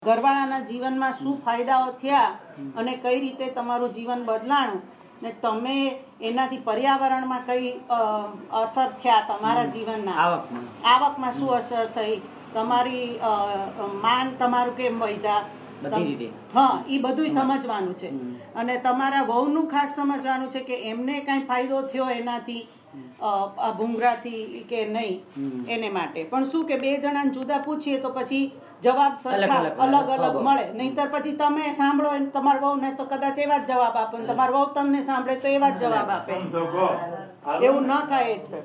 ઘરવાળાના જીવનમાં શું ફાયદાઓ થયા અને કઈ રીતે તમારું જીવન બદલાણું ને તમે એનાથી પર્યાવરણમાં કઈ અસર થયા તમારા જીવનના આવકમાં શું અસર થઈ તમારી માન તમારું કેમ વધ્યા હા એ બધું સમજવાનું છે અને તમારા વહુનું ખાસ સમજવાનું છે કે એમને કઈ ફાયદો થયો એનાથી આ ભૂંગરાથી કે નહીં એને માટે પણ શું કે બે જણાને જુદા પૂછીએ તો પછી જવાબ સરખા અલગ અલગ મળે નહીતર પછી તમે સાંભળો તમારા વહુ ને તો કદાચ એવા જ જવાબ આપે તમારા વહુ તમને સાંભળે તો એવા જ જવાબ આપે એવું ન થાય એટલે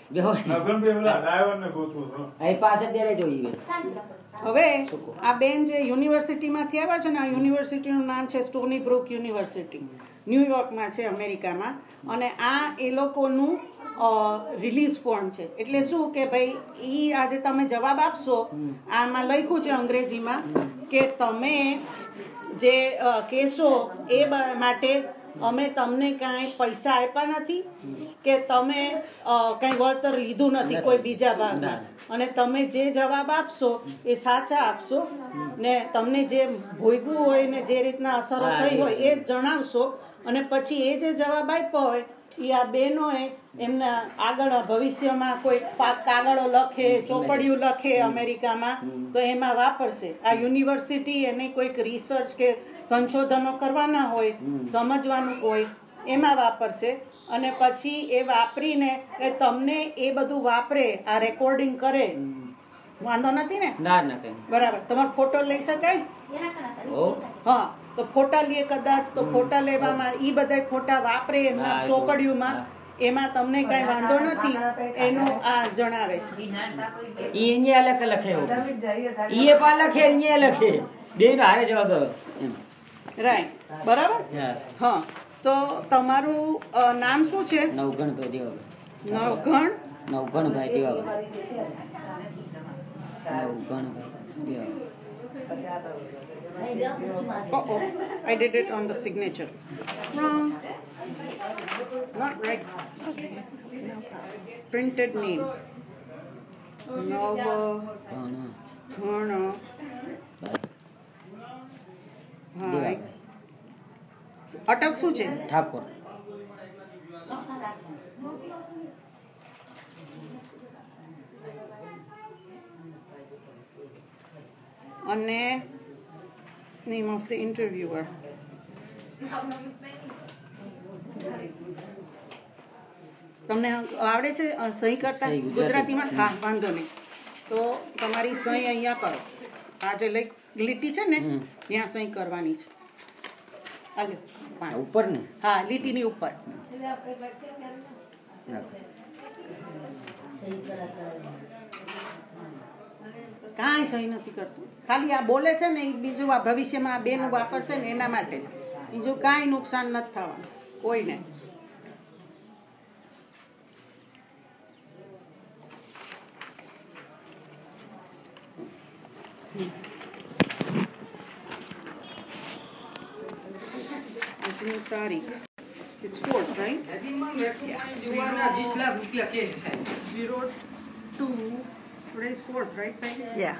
હવે આ બેન જે યુનિવર્સિટીમાંથી આવ્યા છે ને આ યુનિવર્સિટીનું નામ છે સ્ટોની બ્રુક યુનિવર્સિટી ન્યુયોર્કમાં છે અમેરિકામાં અને આ એ લોકોનું રિલીઝ ફોર્મ છે એટલે શું કે ભાઈ ઈ આજે તમે જવાબ આપશો આમાં લખ્યું છે અંગ્રેજીમાં કે તમે જે કહેશો એ માટે અમે તમને કાંઈ પૈસા આપ્યા નથી કે તમે કંઈ વળતર લીધું નથી કોઈ બીજા ભાગમાં અને તમે જે જવાબ આપશો એ સાચા આપશો ને તમને જે ભોગવું હોય ને જે રીતના અસરો થઈ હોય એ જ જણાવશો અને પછી એ જે જવાબ આપ્યો હોય એ આ બહેનોએ એમના આગળ ભવિષ્યમાં કોઈ કાગળો લખે ચોપડિયું લખે અમેરિકામાં તો એમાં વાપરશે આ યુનિવર્સિટી એને કોઈક રિસર્ચ કે સંશોધનો કરવાના હોય સમજવાનું હોય એમાં વાપરશે અને પછી એ વાપરીને એ તમને એ બધું વાપરે આ રેકોર્ડિંગ કરે વાંધો નથી ને બરાબર તમારો ફોટો લઈ શકાય હા તો ફોટા લે કદાચ તો ફોટા લેવામાં ઈ બધા ફોટા વાપરે એમના ચોપડિયુંમાં એમાં તમને કઈ વાંધો નથી એનું આ જણાવે છે ઈ અહીંયા લખે ઈ પા લખે અહીંયા લખે બે નો હારે જવાબ રાઈટ બરાબર હા તો તમારું નામ શું છે નવગણભાઈ Devabhai નવગણભાઈ Uh-oh, I did it on the signature. Wrong. Not right. Okay. Printed name. Nova. Hi. અટક શું છે? ઠાકોર. અને name of the interviewer. તમને આવડે છે સહી કરતા ગુજરાતીમાં હા વાંધો નહીં તો તમારી સહી અહીંયા કરો આ જે લીટી છે ને ત્યાં સહી કરવાની છે ઉપર ને હા લીટીની ઉપર કાંઈ સહી નથી કરતું ખાલી આ બોલે છે ને બીજું આ ભવિષ્યમાં બેનું વાપરશે ને એના માટે બીજું કાંઈ નુકસાન નથી થવાનું કોઈને આજની તારીખ It's 4th, right? Yeah. 02 Today is 4th, right? Yeah.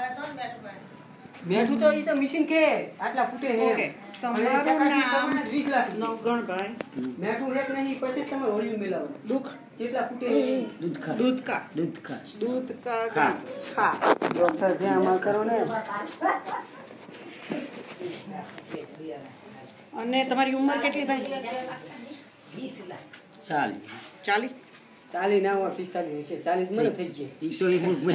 મેઠું તો ઈ તો મશીન કે આટલા ફૂટે હે ઓકે તમારું નામ 20 લાખ નવગણભાઈ મેઠું એક નહીં પછી તમે વોલ્યુમ મિલાવો દુખ કેટલા ફૂટે દૂધકા હા ડોક્ટર છે આમાં કરો ને અને તમારી ઉંમર કેટલી ભાઈ 40 40 ના 45 છે 40 મને થઈ ગઈ ઈ તો ઈ મે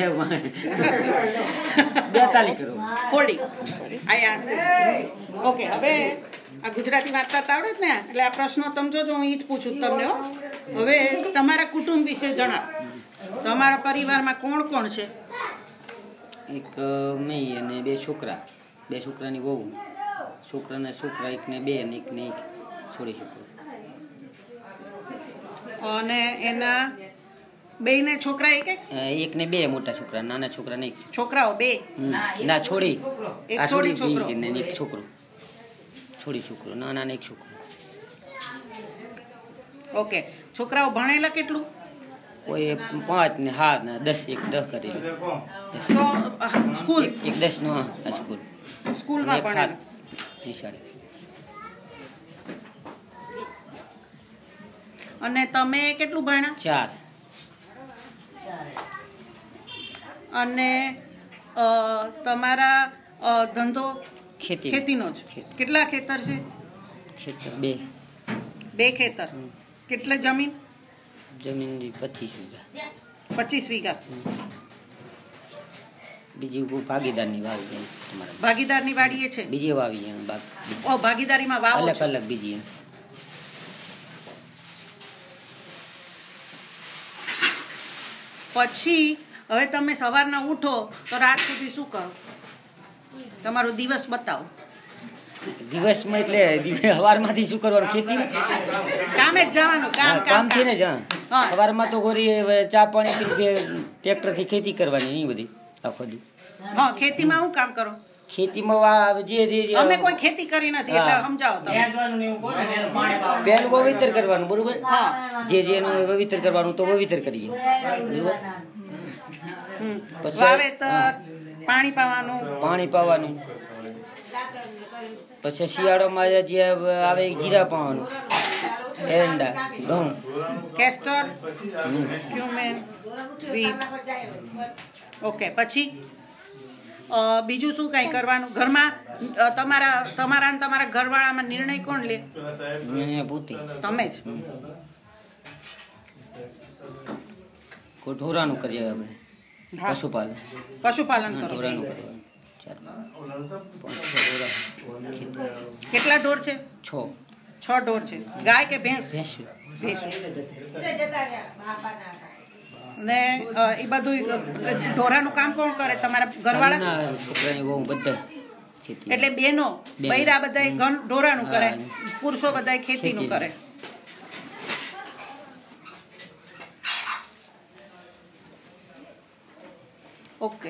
42 કરો 40 I asked ઓકે હવે આ ગુજરાતી વાર્તા આવડે ને એટલે આ પ્રશ્નો તમે જોજો હું ઈ જ પૂછું તમને હવે તમારા કુટુંબ વિશે જણાવો તમારા પરિવારમાં કોણ કોણ છે એક મેં અને બે છોકરાની વહુ છોકરા એક ને બે અને એક ને એક છોડી છોકરો અને એના બેને છોકરા એક ને બે મોટા છોકરા નાના છોકરા ને એક છોકરાઓ બે ના છોડી એક છોડી છોકરો ને એક છોકરો છોડી છોકરો નાના ને એક છોકરો ઓકે છોકરાઓ ભણેલા કેટલું કોઈ 5 ને 7 ને 10 એક 10 કરી સ્કૂલ એક 10 નો સ્કૂલ સ્કૂલમાં ભણેલો. નિશાળે. અને તમે કેટલું ભણ્યા? 4. અને તમારા ધંધો ખેતીનો જ? કેટલા ખેતર છે? ખેતર 2. 2 ખેતર. કેટલી જમીન? જમીન 25 વીઘા. 25 વીઘા. બીજી ભાગીદારની વાવી છે તમારા? ભાગીદારની વાડીએ છે? બીજી વાવી છે. ભાગીદારીમાં વાવો અલગ અલગ બીજી. પછી હવે તમે સવારના ઉઠો તો રાત સુધી શું કરો? તમારો દિવસ બતાવો. દિવસમાં એટલે સવારમાંથી શું કરવાનું? ખેતી કામે જ જવાનું. કામ થી ને સવારમાં તો ગોરી ચા પાણી ટ્રેક્ટર થી ખેતી કરવાની નહીં બધી આખો દી. હા, ખેતીમાં શું કામ કરો? ખેતીમાં જે અમે કોઈ ખેતી કરી નથી એટલે સમજાવો તમે. પેલું વાવેતર કરવાનું, બરોબર? જે એનું વાવેતર કરવાનું તો વાવેતર કરીએ, બરોબર? વાવેતર, પાણી પાવાનું. પછી શિયાળામાં જે આવે જીરા પાવાનું, એરંડા, ઘઉં, કેસ્ટર, ક્યુમેન, વીટ. ઓકે. પછી બીજું શું કઈ કરવાનું? ઘરમાં તમારા ઘરવાળામાં નિર્ણય કોણ લે? પોતે. તમે જ? ઢોરાનું કરીએ આપણે. પશુપાલન કરો. ઢોરાનું કરવાનું. કેટલા ઢોર છે? 6 ઢોર છે. ગાય કે ભેંસ? ભેંસ. ને એ બધું ઢોરાનું કામ કોણ કરે? તમારા ઘરવાળા? છોકરાની બહુ બધા. એટલે બેનો બૈરા બધા ઢોરાનું કરે, પુરુષો બધા ખેતીનું કરે. ઓકે.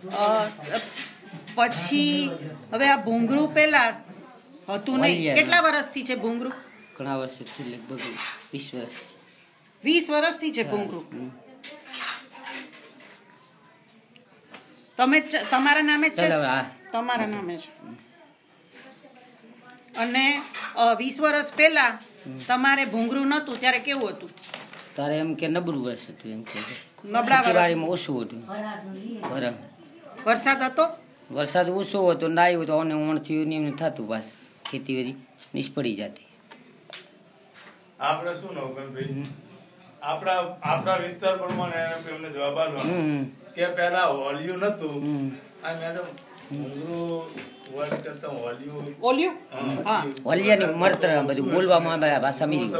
પછી હવે આ ભૂંગળું પેલા હતું નહીં. કેટલા વર્ષથી છે ભૂંગળું? ઘણા વર્ષથી, લગભગ 20 વર્ષ. 20 વર્ષથી છે ભૂંગળું. તમે તમારા નામે છે? તમારા નામે છે. અને 20 વર્ષ પહેલા તમારે ભૂંગળું નતું ત્યારે કેવું હતું? તારે એમ કે નબળું વર્ષ હતું, એમ કે નબળા વાડીમાં ઓછું હતું. વરસાદ હતો? વરસાદ ઓછો હતો, ના આવ્યો તો ઓણ થયું એમ થતું, પાછું ખેતી બધી નિષ્ફળી જતી. આપણે શું નવકનભાઈ, આપણા વિસ્તાર પ્રમાણે એમને જવાબ આપવાનો કે પહેલા હોલિયું નતું. આ મેડમ ઓલિયાની મરતર બધું બોલવામાં ભાષા મીરી.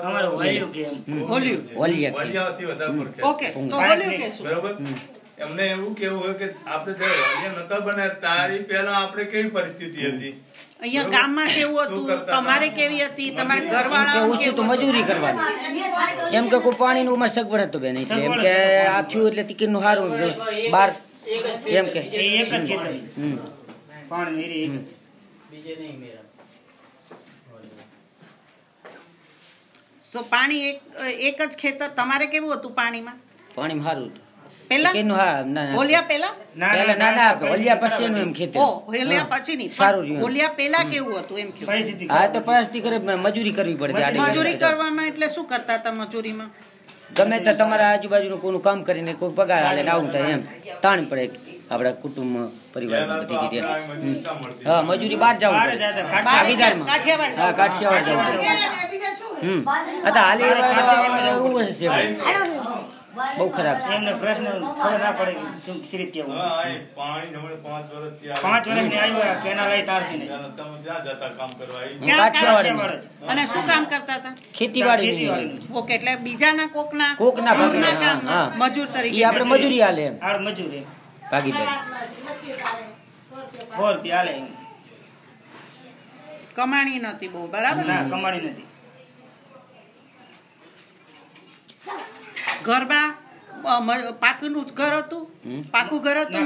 બરોબર. એમને એવું કેવું હોય કે આપણે જયારે હોલિયા નતા બન્યા તારી પહેલા આપણે કેવી પરિસ્થિતિ હતી? અહીંયા ગામમાં કેવું હતું? તમારે કેવી હતી? તમારા ઘરવાળા ઓછું તો મજૂરી કરવાની. એમ કે કોઈ પાણી નું સગવડ હતું બેન, એટલે એમ કે આ થયું એટલે ટિકિટ નું સારું બાર એમ કે એક જ ખેતર પાણી બીજે નહીં મેરા. તો પાણી એક જ ખેતર. તમારે કેવું હતું પાણીમાં? પાણી સારું હતું પેલા. હોલિયા પેલા? ના હોલિયા પછી એમ ખેતર. હોલિયા પછી નહીં, સારું. હોલિયા પેલા કેવું હતું એમ કહ્યું? હા, તો પરિસ્થિતિ કરે મજૂરી કરવી પડે. મજૂરી કરવામાં એટલે શું કરતા હતા મજૂરીમાં? ગમે તો તમારા આજુબાજુનું કોઈનું કામ કરીને કોઈ પગાર હાલે ને આવું થાય એમ તાણ પડે આપડા કુટુંબ પરિવારમાં બધી રીતે. હા, મજૂરી બહાર જવું પડે, ભાગીદારમાં. હા, કાઠિયાવાડ જવું પડે. હાલે એવું હશે, બહુ ખરાબ છે. એમને પ્રશ્ન ખબર ના પડે શ્રી કેવું. પાણી જમણે 5 વર્ષથી 5 વર્ષની આવ્યો કેનાલ લઈ તારથી ને તમે જ્યાં જતા કામ કરવા કાઠિયાવાડ. અને શું કામ કરતા હતા? ખેતીવાડી. ઓકે. એટલે બીજાના કોકના ભાગીદાર મજૂર તરીકે આપણે મજૂરી હાલે એમ. મજૂરી ભાગીદાર કમાણી નથી બહુ. બરાબર. કમાણી નથી. ઘરમાં પાકું ઘર હતું? પાકું ઘર હતું?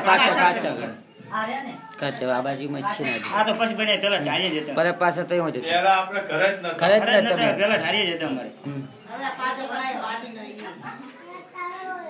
કાચા આ બાજુમાં છે ને. આ તો પછી બને પેલા ઢાળીએ જતા. પર પાસે તો એવું જ પહેલા આપણે ઘરે જ નતા. પેલા ઢાળીએ જતા અમારે.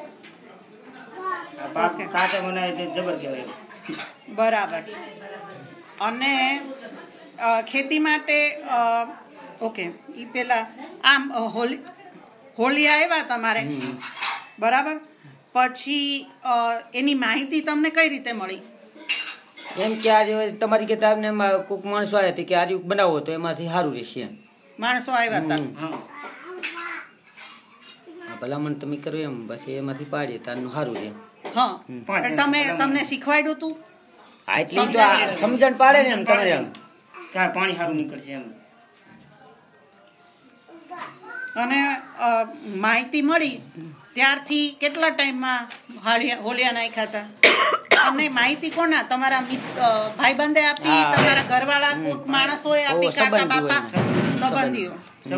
કાચા બનાવે તે જબર કહેવાય. બરાબર. અને ખેતી માટે ઓકે એ પેલા આમ હોળી આવ્યા તમારે, બરાબર, પછી એની માહિતી તમને કઈ રીતે મળી? એમ કે આજે તમારી કે તમને કોઈક માણસો આવ્યા હતા કે આ બનાવો તો એમાંથી સારું રહેશે. માણસો આવ્યા હતા, ભલામણ તમે કરો એમ બસ એમાંથી પાડીએ તારનું સારું રહે. હા, તમને શીખવાડ્યું તું? એટલી તો સમજણ પાડે ને એમ તમારે પાણી સારું નીકળશે એમ. અને માહિતી મળી ત્યારથી કેટલા ટાઈમમાં હોલિયા નાખ્યા હતા? તમને માહિતી કોના? તમારા ભાઈબંધે આપી, તમારા ઘરવાળા કોઈક માણસોએ આપી, કાકા બાપા, સંબંધીઓ?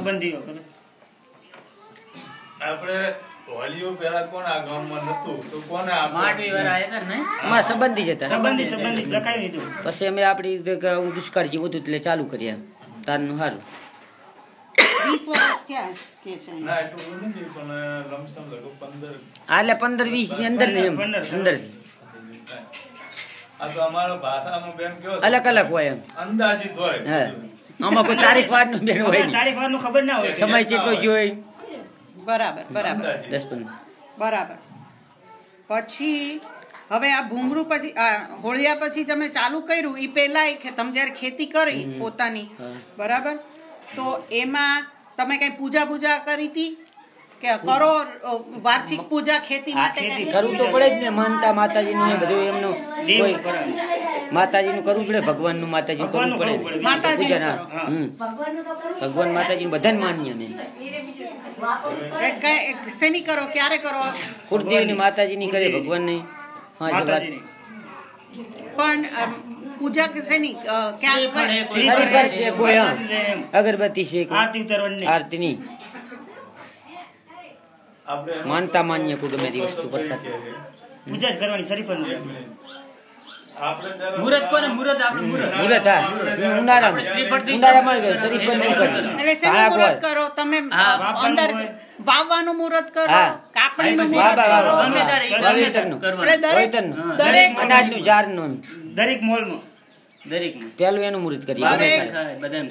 આપણે હોલિયો પેલા કોણ આ ગામમાં નતું તો કોને અમારા સંબંધી જ હતા. પછી અમે આપડી દુષ્કાળ જેવું હતું એટલે ચાલુ કર્યા તારનું સારું. 20 વર્ષ થયા કે છે? ના એટલું નથી પણ લમસમ લગભગ 15-20 ની અંદર ને એમ અંદર આ તો અમારો ભાષામાં બેન કેવો અલગ અલગ હોય એમ અંદાજિત હોય. આમાં કોઈ તારીખ વાર નું બેન હોય તારીખ વાર નું ખબર ના હોય, સમય કેટલો જોઈ. બરાબર બરાબર 10-15 બરાબર. પછી હવે આ ભૂંગળું પછી હોળિયા પછી તમે ચાલુ કર્યું એ પહેલા તમે જયારે ખેતી કરી પોતાની, બરાબર, તો એમાં તમે કઈ પૂજા કરી હતી કે કરો? વાર્ષિક પૂજા ખેતી માટે કરવું તો પડે જ ને. માનતા માતાજી નું બધું એમનું કોઈ માતાજી નું કરવું પડે, ભગવાન નું માતાજી કરવું પડે, ભગવાન માતાજી બધાને માનીએ અમે. શેની કરો, ક્યારે કરો? કુળદેવ ની માતાજી ની કરે, ભગવાન ની. પણ પૂજા શેની કોઈ અગરબત્તી છે, આરતી ની માનતા માન્ય કોઈ ગમે તે વસ્તુ પ્રસાદ પૂજા જ કરવાની. શરીફળ મુહૂર્ત કોને? મુહૂર્ત આપણે મુહૂર્ત ઉનાળામાં શરીફળ નહીં કરતું. એટલે શેનું મુહૂર્ત કરો તમે? અંદર વાવવાનું મુહૂર્ત કરો, કાપણીનું મુહૂર્ત કરો, દરેક અનાજનું ઝાડનું દરેક મોલમાં દરેક પેલું એનું મુહૂર્ત કરીએ બધા.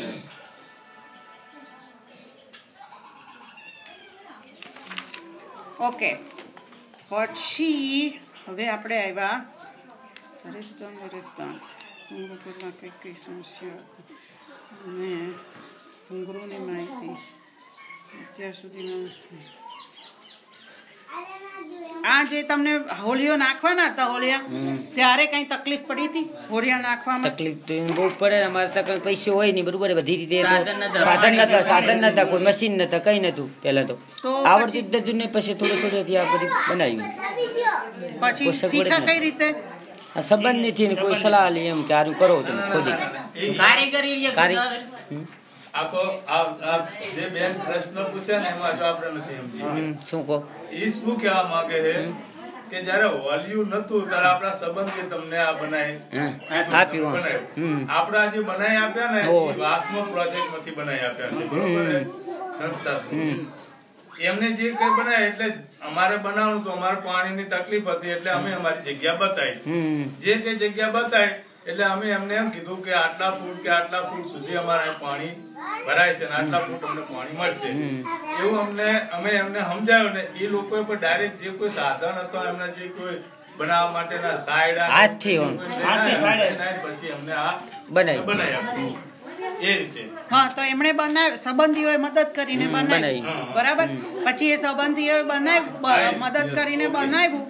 ઓકે, પછી હવે આપણે આવ્યા કઈ સમસ્યા અને ભૂંગળુની માહિતી અત્યાર સુધીમાં. આ જે તમને હોળીઓ નાખવાના હતા, હોળિયા ત્યારે કઈ તકલીફ પડી હતી? હોળિયા નાખવામાં તકલીફ તો બહુ પડે. અમારે તો કઈ પૈસા હોય નહીં, બરોબર, બધી રીતે સાધન નતા, કોઈ મશીન નતા, કઈ નતું પેલા તો. આવડતું જ ને પછી થોડું થોડું આ બધી બનાવ્યું. પછી શીખા કઈ રીતે? આ સંબંધ નથી ને કોઈ સલાહ લે એમ કે આરું કરો તમે ખોદી કારીગરી. આ તો જે બેન પ્રશ્ન પૂછે ને એમાં જો આપણે નથી સમજી શું કહો એ શું કહેવા માંગે છે કે જયારે હોલિયું નતું ત્યારે આપણા સંબંધી તમને આ બનાવી આપ્યું. આપડા જે બનાવી આપ્યા ને વાસ્મો પ્રોજેક્ટ માંથી બનાવી આપ્યા છે, બરોબર, સંસ્થા એમને જે કઈ બનાવે એટલે અમારે બનાવવાનું તો અમારે પાણીની તકલીફ હતી એટલે અમે અમારી જગ્યા બતાવી. જે તે જગ્યા બતાવી એટલે અમે એમને એમ કીધું કે આટલા ફૂટ સુધી અમારે પાણી ભરાય છે ને આટલા ફૂટ અમને પાણી મળશે એવું અમે એમને સમજાયું ને એ લોકોએ પણ ડાયરેક્ટ જે કોઈ સાધન હતો એમના જે કોઈ બનાવવા માટેના સાયડા પછી અમને આ બનાવી આપ્યું એ રીતે. હા, તો એમણે બનાવ્યું, સંબંધીઓએ મદદ કરીને બનાવ્યું, બરાબર. પછી એ સંબંધીઓએ મદદ કરીને બનાવ્યું.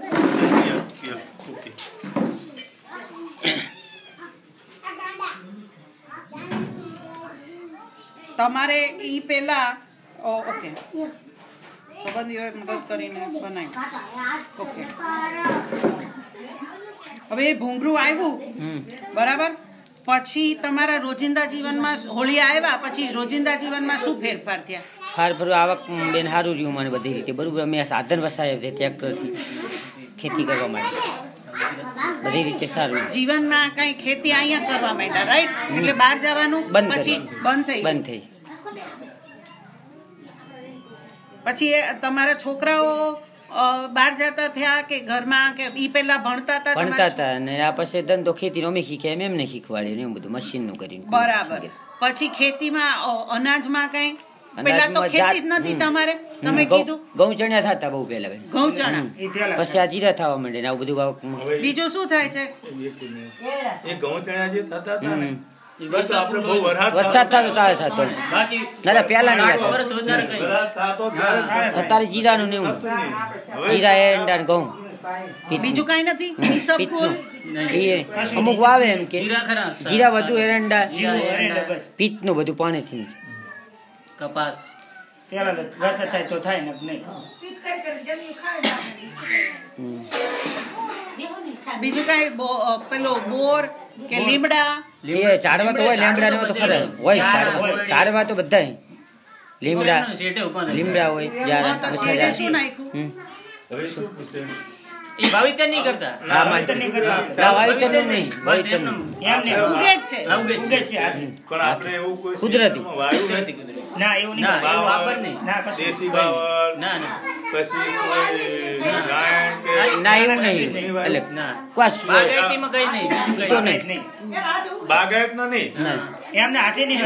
તમારે ઈ પેલા ઓકે, સંબંધીઓએ મદદ કરીને બનાવ્યું. ઓકે, હવે એ ભૂંગળું આવ્યું, બરાબર. પછી તમારા રોજિંદા જીવનમાં હોળી આવ્યા પછી રોજિંદા જીવનમાં શું ફેરફાર થયા? ફેરફાર આવક બેન સારું રહ્યું મને બધી રીતે, બરોબર. અમે સાધન વસાવ્યા છે ટ્રેક્ટરથી ખેતી કરવા માટે, બધી રીતે સારું. જીવનમાં કઈ ખેતી અહીંયા કરવા માંડ્યા, રાઈટ? એટલે બહાર જવાનું પછી બંધ થઈ. પછી તમારા છોકરાઓ બહાર જતા થયા કે ઘરમાં કે ઈ પહેલા ભણતા હતા અને આ પછી ધંધો ખેતી અમે શીખ્યા એમને શીખવાડ્યું એવું બધું મશીન નું કર્યું. બરાબર. પછી ખેતીમાં અનાજમાં કઈ પેલા તો ખેતી જ નથી તમારે, તમે કીધું ઘઉં ચણ્યા થતા બહુ પેલા ઘઉં ચણા, પછી આ જીરા થવા માંડે ને આવું બધું. બીજું શું થાય છે? એ ઘઉં ચણા જે થતા હતા ને વરસાદ થતો ત્યારે થતો પેલા નહીં અત્યારે જીરા નું નેવું જીરા એરંડા ને ઘઉં. બીજું કઈ નથી. અમુક વાવે એમ કે જીરા વધુ એરંડા પિત્ત નું બધું પાણી થી કપાસ પેલા વરસાદ થાય તો થાય ને નહીં. બીજું કઈ પેલો બોર કે લીમડા? ઝાડવા તો હોય, લીમડા ને તો ખરા હોય. ઝાડવા તો બધા લીમડા હોય. શું નાખ્યું? એ વાવેતર નહીં કરતા. વાવેતર નહીં ઉગે જ છે. કુદરતી ના એવું નહીં. વાપર નહીં. દેશી બાવળ પછી ના એવું નહીં. બાગાયત નો નહીં. એમને હાથે નહીં.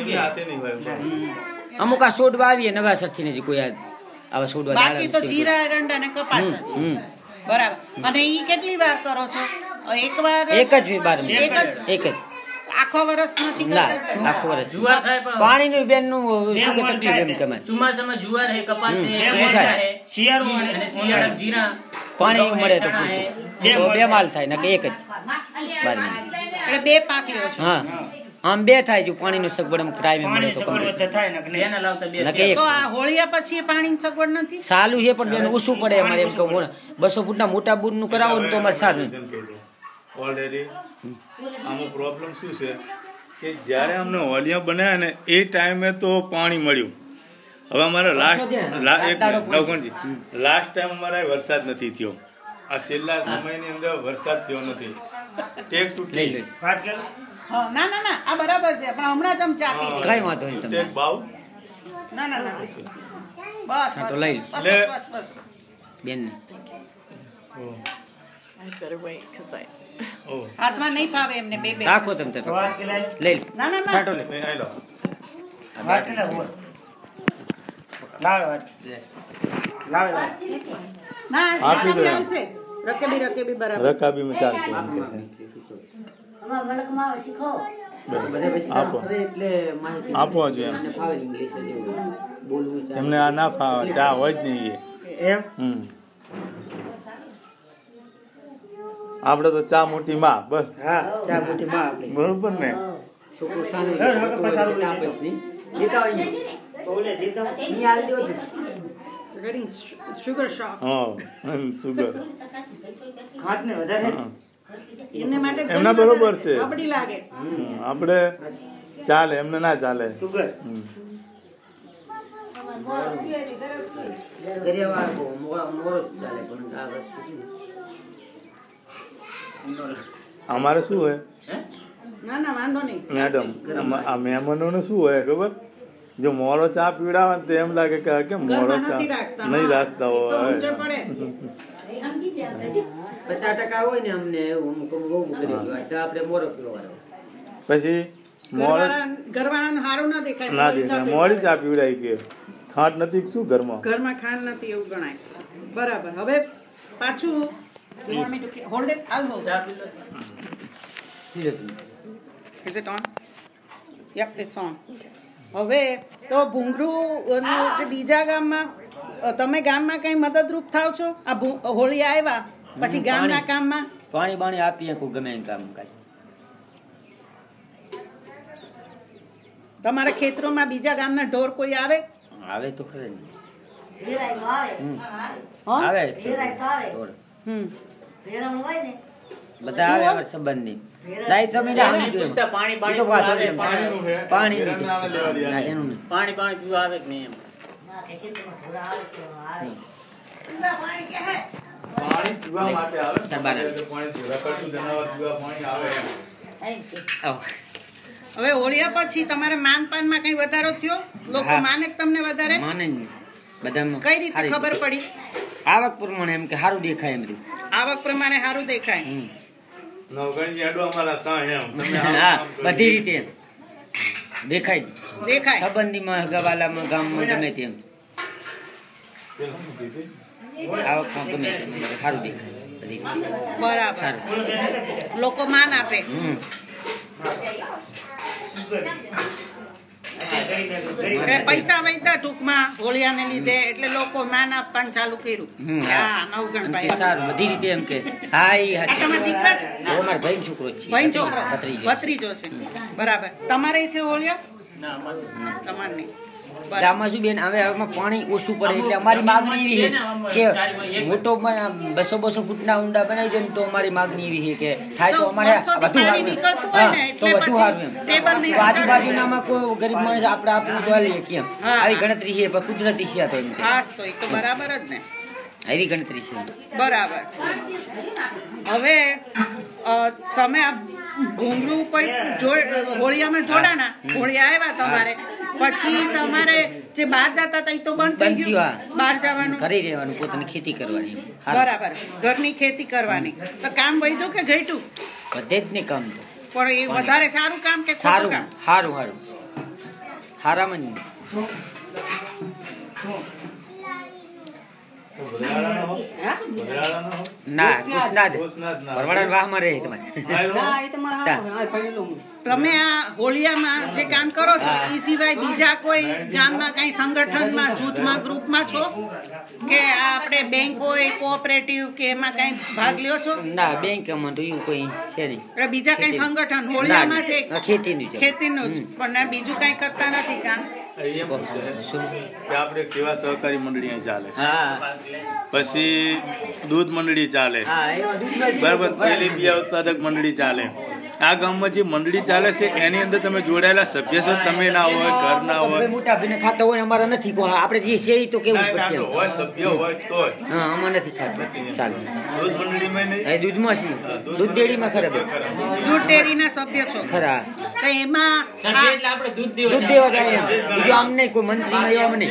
અમુક આ છોડવા આવીએ નવા સરથી કોઈ આવા છોડવા. બાકી તો જીરા એરંડા ને કપાસ જ. બરાબર. અને ઈ કેટલી વાર કરો છો? એક વાર? એક જ વાર. એક જ. આખો વર્ષ નથી કરતા? આખો વર્ષ પાણી નું બેન નું ચોમાસામાં જુવાર હે, કપાસ હે, શિયાળા જીરા પાણી મળે તો બે માલ થાય ને એક જ બાર. એટલે બે પાક લ્યો છો? હા, આમ બે થાય જો પાણી નું સગવડ ટાઈમે મળે તો તો આ હોળિયા પછી પાણી ની સગવડ નથી? સાલું છે પણ બેન ઓછું પડે અમારે. એમ કહું 200 ફૂટ ના મોટા બુટ નું કરાવો ને તો અમારે સારું. ઓલરેડી આમાં પ્રોબ્લેમ શું છે કે જ્યારે અમને હોલિયા બનાવ્યા ને એ ટાઈમે તો પાણી મળ્યું. હવે અમારે લાસ્ટ ટાઈમ અમારે વરસાદ નથી થયો. આ છેલ્લા સમયની અંદર વરસાદ થયો નથી. ટેક તૂટી ના આ બરાબર છે પણ હમણાં જ આમ ચાપી કઈ વાંધો નહીં. ટેક ભાવ ના બસ બેન હાથમાં નહીં ફાવે એમને. બે રાખો તમે લઈ ના સાટો લે. રકેબી બરાબર. રકાબીમાં ચાલશે. આપો જો એમને આ ના ફાવે. ચા હોય જ નહીં એમ. આપડે તો ચા મોટી માં બસ. ચા મોટી માં બરોબર ને. સુગર શોક. સુગર ખાટ ને વધારે એમના બરોબર છે. લાગે આપણે ચાલે, એમને ના ચાલે. સુગર અમારે શું હોય ના વાંધો નહીં મેડમ, આ મહેમાનોને શું હોય ખબર? જો મોરો ચા પીવડાવે તો એમ લાગે કે કેમ મોરો ચા નહીં રાખતા હોય. 50% હોય ને અમને આપણે મોરો પીવાનો. પછી ઘરવાળાને સારું ના દેખાય. મોડી ચા પીવડાવી કે ખાંડ નથી શું ઘરમાં ખાંડ નથી એવું ગણાય. બરાબર. હવે પાછું hold it. I'll hold it. Is it on? Yep, it's on. હવે તો ભૂંગળું જે બીજા ગામમાં તમે ગામમાં કઈ મદદરૂપ થાવ છો? આ હોળી આવ્યા પછી ગામના કામમાં પાણી બાણી આપીએ કોઈ ગમે કામ કાજ. તમારા ખેતરોમાં બીજા ગામના ઢોર કોઈ આવે? આવે તો ખરે ને. આવે બધા આવે અમારા સંબંધી. તમે પાણી પીવા આવે કે નહીં? હવે હોળિયા પછી તમારે માનપાનમાં કઈ વધારો થયો? લોકો માને તમને વધારે? માને બધા. કઈ રીતે ખબર પડી? આવક પ્રમાણે એમ કે સારું દેખાય એમ રહ્યું. આવક પ્રમાણે સારું દેખાય. બધી રીતે દેખાય દેખાય સંબંધીમાં ગવાલામાં ગામમાં ગમે તેમ આવકમાં ગમે તેમ સારું દેખાય બધી રીતે. બરાબર. સારું લોકો માન આપે. એટલે પૈસા વૈતા ટૂંકમાં હોળિયાને લીધે એટલે લોકો માન આપવાનું ચાલુ કર્યું. હા નવગણભાઈ સારું બધી રીતે એમ કે હા એ તમે દીકરા છે? અમારા ભાઈ છોકરો છે. ભાઈ છોકરો ભત્રીજો છે. બરાબર. તમારે છે હોળિયા? તમારે નહીં. આમાં શું બેન હવે આમાં પાણી ઓછું પડે એટલે અમારી માગણી એવી છે કે મોટો 200 ફૂટના ઊંડા બનાવી દે ને તો અમારી માગણી એવી છે કે થાય તો અમારે વધુ સારું તો વધુ સારું એમ આજુબાજુનામાં કોઈ ગરીબ માણસ આપણે આપણું તો લઈએ કેમ આવી ગણતરી છે પણ કુદરતી છે તો એમ તો બરાબર જ ને એવી ગણતરી છે. બરાબર. હવે તમે આ ઘૂંઘરું કોઈ હોળિયામાં જોડાણા હોળિયા આવ્યા તમારે પછી તમારે જે બહાર જતા હતા એ તો બંધ થઈ ગયું. બહાર જવાનું કરી રહેવાનું પોતાની ખેતી કરવાની. બરાબર. ઘરની ખેતી કરવાની. તો કામ વધ્યું કે ઘટ્યું? બધે જ ને કામ તો પણ એ વધારે સારું કામ કે સારું સારું સારું હારામાં જ ના પરવાળા વાહમાં રહે તમે આ હોળિયામાં જે કામ કરો છો એ સિવાય બીજા કોઈ ગામમાં કઈ સંગઠનમાં જૂથમાં ગ્રુપમાં છો કે આપણે બેંક હોય કોઓપરેટિવ કે એમાં કઈ ભાગ લ્યો છો? ના બેંકમાં તો એવું કોઈ છે નહીં. બીજા કઈ સંગઠન હોળિયામાં છે ખેતીનું જ પણ બીજું કઈ કરતા નથી કામ? આપણે સેવા સહકારી મંડળી ચાલે, પછી દૂધ મંડળી ચાલે, બરાબર, તેલીબિયા ઉત્પાદક મંડળી ચાલે. આ ગામમાં જે મંડળી ચાલે છે એની અંદર તમે જોડાયેલા સભ્ય છો, તમે ના હોય, ઘર ના હોય, મોટા ભાઈને ખાતા હોય અમારા નથી, આપણે જે છે તો કેવું પડશે હોય સભ્ય હોય તો અમારે નથી ખાતું. ચાલો દૂધ મંડળીમાં નહીં, દૂધમાં છે, દૂધ ડેરીમાં ખરા, દૂધ ડેરીના સભ્ય છો ખરા. તો એમાં દૂધ દેવા જાય બીજું આમ નહીં, કોઈ મંત્રીમાં એવા મને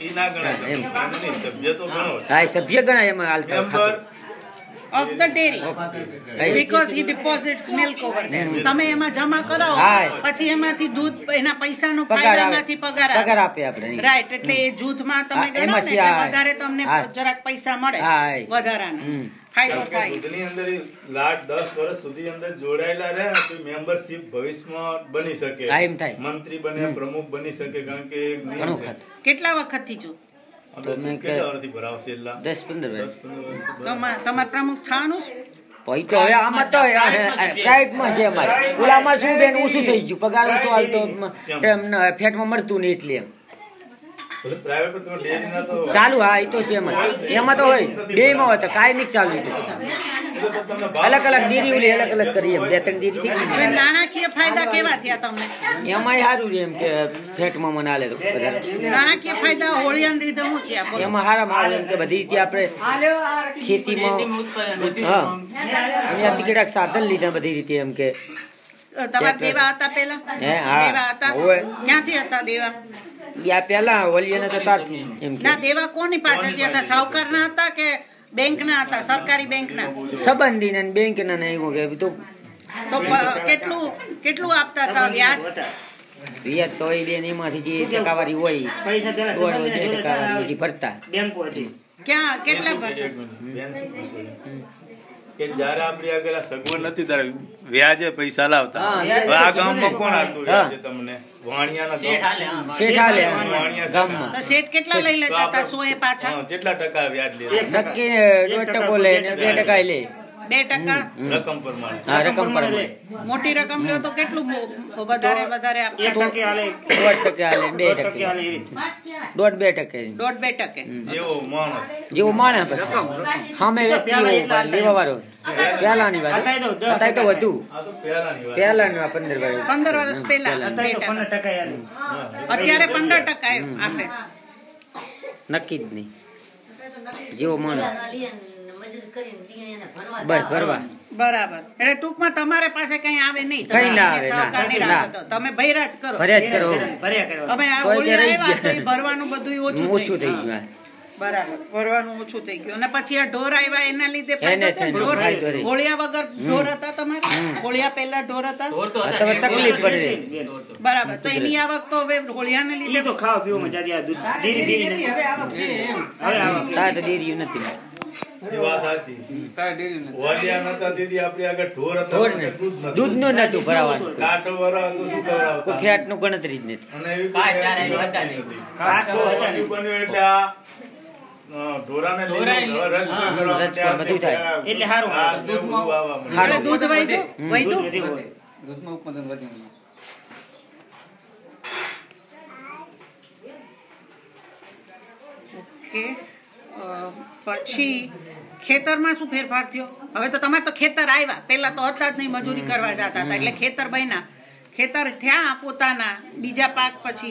સભ્ય ગણાય એમાં હાલતા of the dairy because he deposits milk over there. તમે એમાં જમા કરાવો પછી એમાંથી દૂધ એના પૈસાનો ફાયદામાંથી પગાર આપે આપણે, રાઈટ. એટલે એ જૂથમાં તમે ગણો ને એટલે વધારે તમને જરાક પૈસા મળે, વધારાના ફાયદો થાય. દૂધની અંદર 10 વર્ષ સુધી અંદર જોડાયેલા રહે તો મેમ્બરશિપ ભવિષ્યમાં બની શકે, મંત્રી બને, પ્રમુખ બની શકે. કારણ કે કેટલા વખતથી છો? 10-15 તમારે પ્રમુખ થવાનું છે? તો હવે આમાં તો પ્રાઇવેટમાં છે અમારે, ઓલામાં શું બેન ઓછું થઈ ગયું, પગાર ઓછો હાલતો ફેટમાં મળતું નહીં એટલે એમ ચાલુ. હા એ તો છે એમાં તો હોય બેમાં હોય તો કાંઈ નહીં ચાલુ. અલગ અલગ દેરી ઓલી અલગ અલગ કરીએ, 2-3 દેરી થઈ ગઈ. નાણાકીય ફાયદા કેવા થયા તમને? એમાં સારું છે એમ કે ફેટમાં મને હાલે તો વધારે નાણાકીય ફાયદા હોળિયાને લીધે શું થયા? એમાં સારા માલ એમ કે બધી રીતે આપણે ખેતીમાં અહીંયા કેટલાક સાધન લીધા બધી રીતે એમ કે. તમારે દેવા હતા પેલા? દેવા હતા? ક્યાંથી હતા દેવા? પેલા વલિયાના જતા એમ કે દેવા કોની પાસેથી હતા? સાહુકારના હતા કે બેંકના હતા? સરકારી બેંકના? સંબંધીના બેંકના ને એવું કે તો કેટલું આપતા હતા વ્યાજ? વ્યાજ તો એ બેન એમાંથી જે ટકાવારી હોય 2% ભરતા. ક્યાં કેટલા ભરતા? કે જયારે આપડી આગળ સગવડ નથી ત્યારે વ્યાજે પૈસા લાવતા. આ ગામમાં કોણ આવતું વ્યાજે તમને? શેઠ કેટલા લઈ લેતા હતા? 100 એ પાછા કેટલા ટકા વ્યાજ લે? 2% લે ને 2% લે. 2% રકમ પ્રમાણે. રકમ પ્રમાણે મોટી રકમ લ્યો તો કેટલું વધારે આપતા? 1% હાલે, 2%. જેવો માણસ પછી સામે વ્યક્તિ લેવા વાળો પેલાની વાત અત્યારે તો વધુ પેલાની 15 વર્ષ પહેલા 2%. અત્યારે 15% આપે. નક્કી જ નહીં, જેવો માણસ ભરવા. બરાબર. એટલે ટૂંકમાં તમારે પાસે કઈ આવે નહીં, તમે ભર્યા જ કરો. ભર્યા જ કરો. હવે આ હોળી આવ્યા તો ભરવાનું બધું ઓછું થઈ ગયું. બરાબર, ભરવાનું ઓછું થઈ ગયું. અને પછી આ ઢોર આવ્યા એના લીધે ફાયદો થયો? ઢોર હોળિયા વગર ઢોર હતા તમારે? હોળિયા પહેલા ઢોર હતા? તકલીફ પડે. બરાબર, તો એની આવક તો હવે હોળિયાને લીધે તો ખાવા પીવામાં જાદી આ દૂધ ધીરે ધીરે હવે આવક છે એમ. હવે આવક તા તો ડેરીયું નથી. એ વાત સાચી. હોળિયા નતા દીદી આપણી આગળ ઢોર હતા, દૂધ નું નતું ભરાવાનું, કાંટો વરા તો શું કરાવતા? ફેટ નું ગણતરી જ નથી. અને એવી કોઈ ઘાસ બહુ હતા ને. બન્યું એટલે આ ઢોરાને લઈને હવે રજકો કરવા રજકો બધું થાય. એટલે સારું ઘાસ ને એવું બધું આવવા માંડ્યું. એટલે દૂધ વધ્યું? દૂધ વધી હોય. ઓકે. પછી ખેતરમાં શું ફેરફાર થયો? હવે તો તમારે તો ખેતર આવ્યા, પેલા તો હતા જ નહીં, મજૂરી કરવા જતા હતા, એટલે ખેતર બન્યા. ખેતર થયા પોતાના, બીજા પાક પછી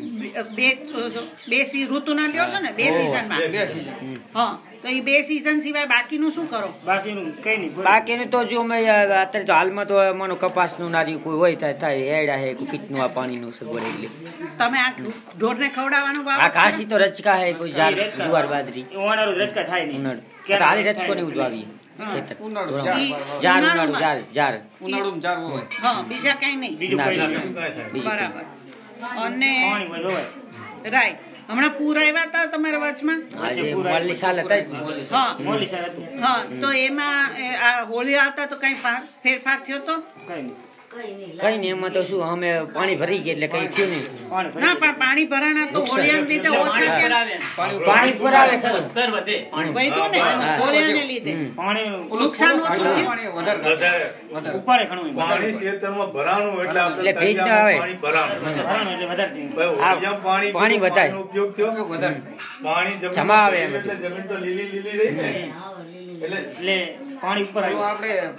બે ઋતુના લ્યો છો ને, 2 સિઝનમાં. હા, તો એ 2 સિઝન સિવાય બાકીનું શું કરો? બાકીનું કઈ નહીં. બાકીનું તો જો અમે અત્યારે તો હાલમાં તો માનો કપાસનું નારિયું કોઈ હોય થાય એડા હે કોઈ પીટનું આ પાણીનું સગવડ એટલે તમે આ ઢોરને ખવડાવવાનું આ વાવો? ઘાસી તો રચકા હે કોઈ જુવાર બાજરી ઉનાળુ રચકા થાય નહીં. ઉનાળુ હાલી રચકો ને ઉજવાવીએ ખેતર જાર ઉનાળુ જાર હા, બીજા કઈ નહીં. બીજું કઈ નહીં. બરાબર. અને પાણી હોય હોય. રાઈટ, હમણાં પૂર આવ્યા હતા તમારા વચમાં? આજે મલ્લી સાલ હતા જ ને. હા મોલી સાર હતું. હા, તો એમાં આ હોળિયા હતા તો કઈ ફેરફાર થયો તો? કઈ નહીં. કઈ નહીં, એમાં તો શું અમે પાણી ભરી ગયા એટલે કઈ થયું નહીં. પાણી ભરી ના, પણ પાણી ભરાણા તો હોળિયાને લીધે ઓછા થયા. પાણી ભરાવે ખરું. વૈધું ને હોળિયાને લીધે પાણી નુકસાન ઓછું થયું. વધારે ઉપાડે ઘણું હોય. પાણી ખેતરમાં ભરાણું એટલે આપણે એટલે ભેજ ના આવે. પાણી ભરાણું. ભરાણું એટલે વધારે થયું. ભાઈ હોળિયામાં પાણી પાણી વધારે. પાણીનો ઉપયોગ થયો. પાણી જમીન જમા આવે એમ. એટલે જમીન તો લીલી લીલી રહી ને. એટલે એટલે પાણી ઉપર આવ્યું.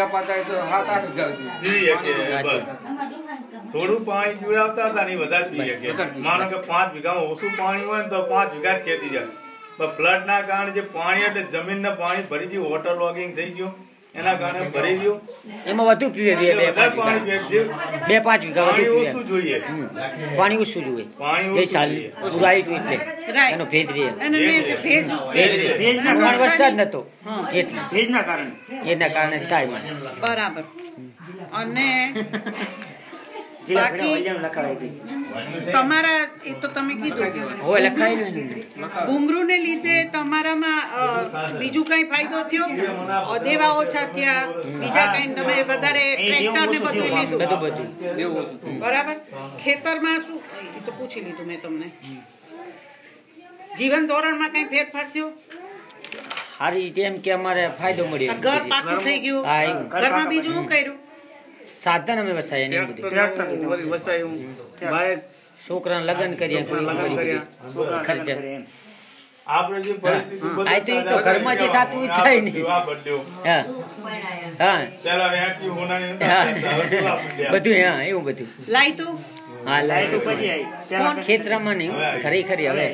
જીવી શકીએ. બસ. થોડું પાણી પીવડાવતા હતા ને ઈ વધારે પી શકીએ. માનો કે 5 વીઘામાં ઓછું પાણી હોય ને તો 5 વીઘા જ ખેતી જાય. પણ ફ્લડ ના કારણે જે પાણી એટલે જમીનને પાણી ભરી ગયું, વોટર લોગિંગ થઈ ગયું, એના કારણે ભરી ગયું. એમાં વધુ પીવે એટલે વધારે પાણી ફેંકજે. 2-5 વીઘા વધુ પાણી પીવે. ઓછું જોઈએ. પાણી ઓછું જોઈએ. પાણી એ ઓછું સાલ જોઈએ. પૂરું આવ્યું એટલે એનો ભેદ રહે. અને મેં ભેજ ભેજ રહે. ભેજના પણ કારણે વરસાદ નતો એટલે ભેજના કારણે એના કારણે થાય મને. બરાબર. અને જે બાકી વૈયાનું લખાવાય હતી. તમારા એ તો તમે કીધું હોય લખાયેલું ને. ઘુંઘરુને લીધે તમારામાં બીજું કઈ ફાયદો થયો? દેવા ઓછા થયા, બીજા કઈ તમે વધારે ટ્રેક્ટર ને બધું લીધું? બધું બરાબર. ખેતરમાં શું, એ તો પૂછી લીધું મેં તમને. જીવન ધોરણમાં કઈ ફેરફાર થયો? સારી રીતે એમ કે અમારે ફાયદો મળ્યો. આ ઘર પાકું થઈ ગયું? હા, એવું. ઘરમાં બીજું શું કર્યું? સાધન અમે વસાય ને બધું. છોકરાને લગ્ન કરીએ ખર્ચે. આપણે જે પરિસ્થિતિ આ તો ઈ તો ઘરમાં જે થતું હોય થાય નહીં. પીવા બદલ્યો. હા હા પહેલા વેચી હોનાની અંદર હા. હવે પીવા બદલ્યા. બધું હા એવું બધું. લાઈટો? હા લાઈટો લાઈટ પછી આવી. પહેલા ખેતરમાં નહીં ખરી ખરી હવે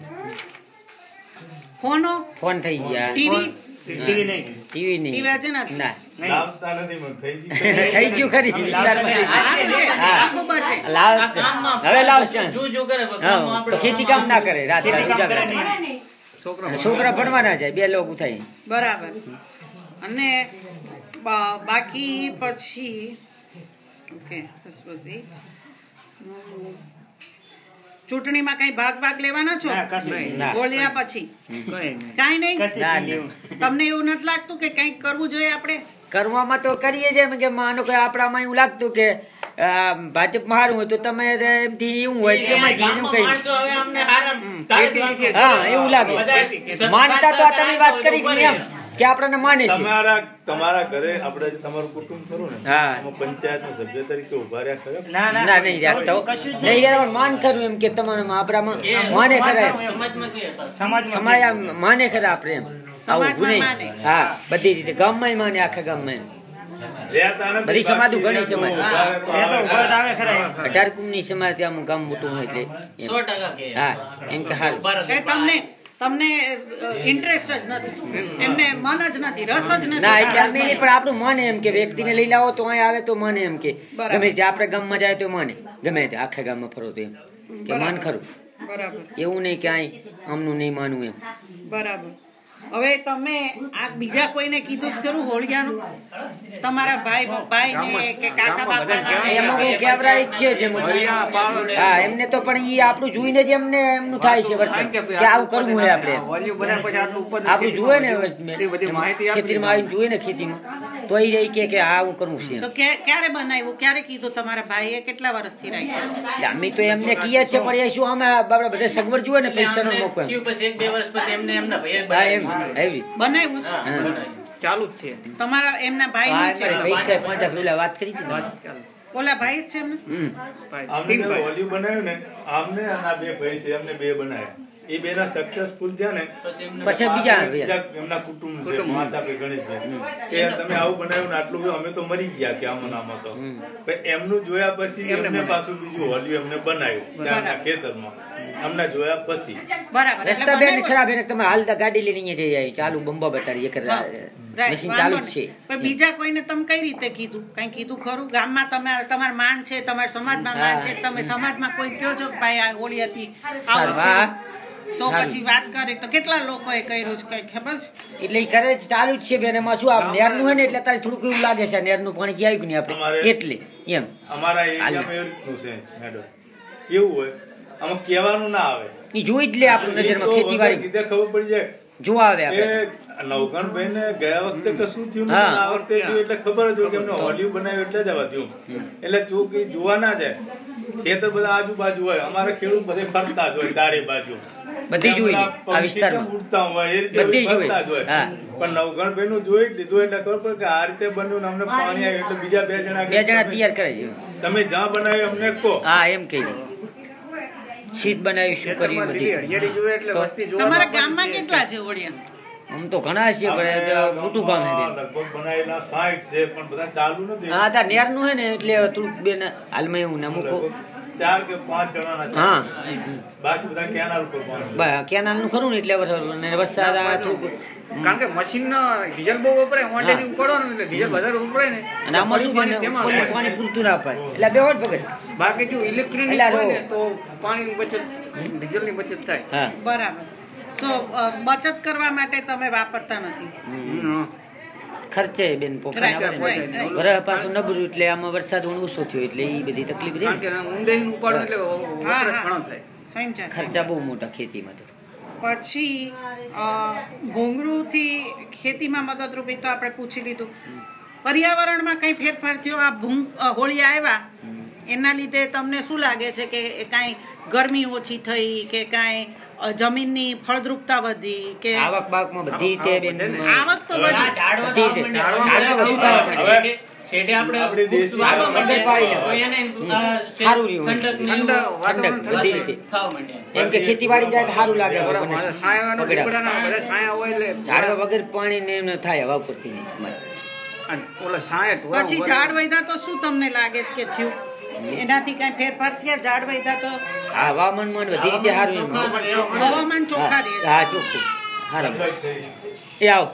ફોનો? ફોન થઈ ગયા. ટીવી? ટીવી નહીં. ટીવી નહીં ટીવી આજે નથી? ના લાવતા નથી પણ થઈ ગયું. થઈ ગયું ખરી વિસ્તારમાં. હા. આખું બચે. લાવ હવે લાવશે હા તો ખેતી કામ ના કરે રાત ખેતી કામ કરે રાત. નહીં. છોકરા ભણવા ના જાય 2 લોકો થાય. બરાબર. અને બાકી પછી ઓકે, બસ એ જ. ચૂંટણીમાં કઈ ભાગ લેવાના છો? ના, કશું નહીં. ના. બોલ્યા પછી કાંઈ નહીં? કશું ના, નહીં. તમને એવું નથી લાગતું કે કંઈક કરવું જોઈએ આપણે? કરવામાં તો કરીએ જ એમ કે માનો કે આપણામાં એવું લાગતું કે ભાજપ મારું હોય તો તમે એમથી એવું હોય કે એમાં ઘીનું કઈ હા એવું લાગે. માનતા તો આ તમે વાત કરી કે એમ કે આપણને માને છે. તમારા ઘરે આપણે જે તમારું કુટુંબ ખરું ને હા. એમાં પંચાયતના સભ્ય તરીકે ઉભા રહ્યા ખરા? ના ના ના નહીં રાખતો કશું જ નહીં રાખતો માન ખરું એમ કે તમારે આપણામાં માને ખરા એમ. સમાજમાં સમાજ આમ માને ખરા આપણે એમ આવું ઊભું નહીં. માને. હા બધી રીતે ગામમાં માને આખા ગામમાં એમ. રહેતા નથી. બધી સમાજો ઘણી સમાજ. ઉભા રહે તો એ તો આવે. ઉભા તો આવે ખરા એમ. 18 કુમની સમાજ આમ ગામ મોટું હોય એટલે એમ. હા એમ કે હાલ કે તમને ઇન્ટરેસ્ટ જ નથી, એમને મન જ નથી, રસ જ ના નથી? એટલે અમે નહીં પણ આપણું માને એમ કે વ્યક્તિને લઈ લાવો તો અહીં આવે તો માને એમ કે બરાબર. ગમે તે આપણે ગામમાં જાય તો માને ગમે તે આખા ગામમાં ફરો તો એમ કે માન ખરું બરાબર. એવું નહીં કે આય આમનું નહીં માનવું એમ. બરાબર. હવે તમે આ બીજા કોઈને કીધું જ ખરું હોળિયાનું? તમારા ભાઈને કે કાકા બાપાને? એમાં હું કેવરાય જ છે જેમ હા એમને તો પણ ઈ આપણું જોઈને જ એમને એમનું થાય છે વર્તન કે આવું કરવું હોય આપણે આપણું જુએ ને ખેતીમાં આવીને જુએ ને ખેતીમાં તો એ કે આવું કરવું છે. તો ક્યારે બનાવ્યું, ક્યારે કીધું તમારા ભાઈએ, કેટલા વર્ષથી રાખ્યું? અમે તો એમને કહીએ જ છે પણ એ શું અમે બાબા બધા સગવડ જુએ ને પૈસા નો મોકો પછી 1-2 વર્ષ પછી એમને એમના ભાઈ એમ આવી બનાવ્યું છે ચાલુ જ છે તમારા એમના ભાઈ છે? વાત કરી ઓલા ભાઈ જ છે એમને? આમને ઓલિવ બનાવ્યું ને આમને અને આ બે ભાઈ છે એમને બે બનાવ્યા. એ બે ના સક્સેસફુલ થયા ને પછી બીજા એમના કુટુંબ છે માતા પે ગણેશભાઈ એ તમે આવું બનાવ્યું ને આટલું અમે તો મરી ગયા કે આમાં તો એમનું જોયા પછી એમને પાછું બીજું ઓલિવ એમને બનાવ્યું ત્યાંના ખેતરમાં અમને જોયા પછી. બરાબર. રસ્તા બેન ખરાબ એને તમે હાલતા ગાડી લઈને અહીંયા જઈ આવી ચાલુ બંબો બતાડી એક મશીન ચાલુ જ છે. પણ બીજા કોઈને તમે કઈ રીતે કીધું? કઈ કીધું ખરું? ગામમાં તમારા માન છે, તમારા સમાજમાં માન છે, તમે સમાજમાં કોઈ કહો છો કે ભાઈ આ હોળી હતી તો પછી વાત કરે તો કેટલા લોકોએ કર્યું છે કઈ ખબર છે? એટલે એ કરે ચાલુ જ છે બેન. એમાં શું આ નેરનું હોય ને એટલે તારે થોડુંક એવું લાગે છે નેરનું પાણી જે આવ્યું ને આપણે એટલે એમ અમારા એરિયામાં એવું રીતનું છે મેડમ. કેવું હોય આમાં કહેવાનું ના આવે એ જોઈ જ લે આપણું નજરમાં ખેતીવાડી કીધે ખબર પડી જાય જોવા આવે આપણે. નવઘણભાઈ ને ગયા વખતે કશું થયું આ વખતે થયું એટલે ખબર જ હોય કે એમને હોલિયું બનાવ્યું એટલે જ આવા થયું. એટલે ચોકી જોવા ના જાય. ખેતર બધા આજુબાજુ હોય અમારે ખેડૂત બધે ફરતા જ હોય ચારે બાજુ બધી જોઈ આ વિસ્તારમાં ઉડતા હોય એ રીતે ફરતા જ હોય. પણ નવઘણભાઈ નું જોઈ જ લીધું એટલે ખબર પડે કે આ રીતે બન્યું ને અમને પાણી આવ્યું એટલે બીજા બે જણા તૈયાર કરે છે. તમે જ્યાં બનાવ્યું અમને કહો. હા એમ કહી દે શીત બનાવી શું કર્યું બધી. તમારા ગામમાં કેટલા છે હોળિયા? આમ તો ઘણા છે પણ મોટું ગામ છે લગભગ બનાવેલા 60 છે પણ બધા ચાલુ નથી. હા તાર નેર નું હે ને એટલે થોડુંક બેન હાલમાં એવું ને અમુક 4 કે 5 જણાના છે. હા બાકી બધા કેનાલ ઉપર પાણી. કેનાલ નું ખરું ને એટલે વરસાદ થોડુંક કારણ કે મશીન ડીઝલ બહુ વપરાય ઓનલાઈન ઉપાડવાનું એટલે ડીઝલ વધારે વપરાય ને અને આમાં શું બને પાણી પૂરતું ના અપાય એટલે બે વોટ પકડ. બાકી જો ઇલેક્ટ્રિક હોય ને તો પાણીની બચત ડીઝલની બચત થાય. હા બરાબર. સો બચત કરવા માટે તમે વાપરતા નથી? ખર્ચે બેન પોખરા વરસ પાછું નબળું એટલે આમાં વરસાદ ઓછો થયો એટલે એ બધી તકલીફ રહી. ખર્ચા બહુ મોટા ખેતીમાં. તો પછી ભૂંગળુથી ખેતીમાં મદદરૂપી તો આપણે પૂછી લીધું. પર્યાવરણમાં કઈ ફેરફાર થયો આ હોળી આવ્યા એના લીધે તમને શું લાગે છે કે કાંઈ ગરમી ઓછી થઈ કે કાંઈ જમીનની ફળદ્રુપતા વધી કે આવક બાકમાં બધી રીતે બેન આવક તો વધી એમ કે ખેતીવાડી જાય સારું લાગે. ઝાડવા વગર પાણી ને એમ થાય હવા પૂરતી પછી ઝાડ વધ્યા તો શું તમને લાગે છે કે થયું એનાથી કઈ ફેરફાર થયા? ઝાડ વધ્યા તો હવામાન વધી રીતે સારું હવામાન ચોખ્ખા રહે. હા ચોખ્ખું સારું. એ આવો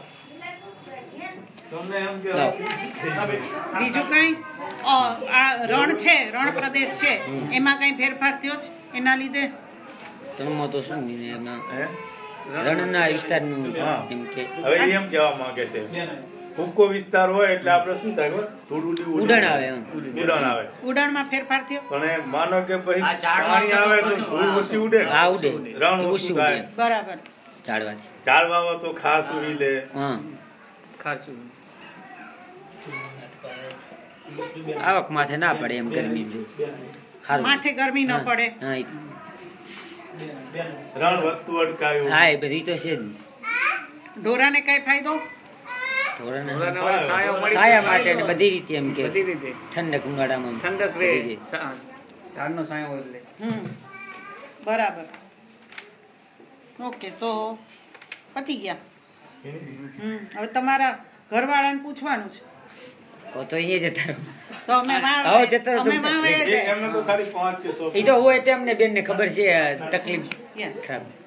બીજું કઈ આ રણ છે, રણ પ્રદેશ છે એમાં કઈ ફેરફાર થયો છે એના લીધે? તણમાં તો શું એમાં રણના વિસ્તારનું એમ કે હવે એમ કહેવા માંગે છે હુક્કો વિસ્તાર હોય એટલે આપણે શું થાય થોડું ઉડાણ આવે. ઉડાણમાં ફેરફાર થયો પણ માનો કે પછી પાણી આવે તો ધૂળ ઓછી ઉડે. હા ઉડે રણ ઓછું થાય. બરાબર. ઝાડવામાં તો ખાસ ઉડી લે. હા ખાસ આવક માથે ના પડે એમ ગરમી માથે ગરમી ન પડે. રણ વધતું અટકાયું. હા એ બધી તો છે. ઢોરાને કઈ ફાયદો? છાયા માટે ને બધી રીતે એમ કે ઠંડક ઉનાળામાં ઠંડક રહે ઝાડનો છાયો એટલે. બરાબર. ઓકે તો પતી ગયા. હવે તમારા ઘરવાળાને પૂછવાનું છે તો અહીંયા જતા તો અમે એમને તો ખાલી 5 કે 100 એ તો હોય તેમને બેન ને ખબર છે તકલીફ ખરાબ.